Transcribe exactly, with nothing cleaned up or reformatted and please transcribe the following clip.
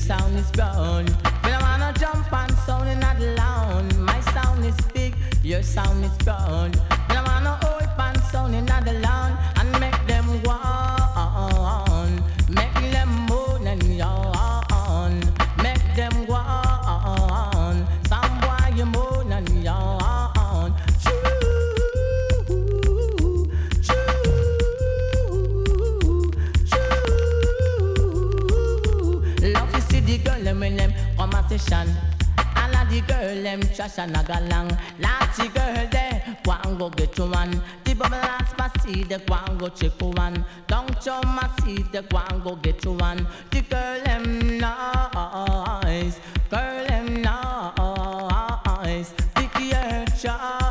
sound is brown. But I wanna jump on sound in not loud. My sound is big, your sound is brown. But I wanna hold on sound in not loud and make them go on, make them move and yawn, make them go on. Some boy you move and yawn. Choo, choo, choo. Love to see the girl them when them conversation. All of the girl them trash and a galang. Lati girl there, go and go get you one. The bubble last my seed, they go and go check you one. Don't show my seed, they go and go get you one. The girl them nice, girl them nice. Pick your child.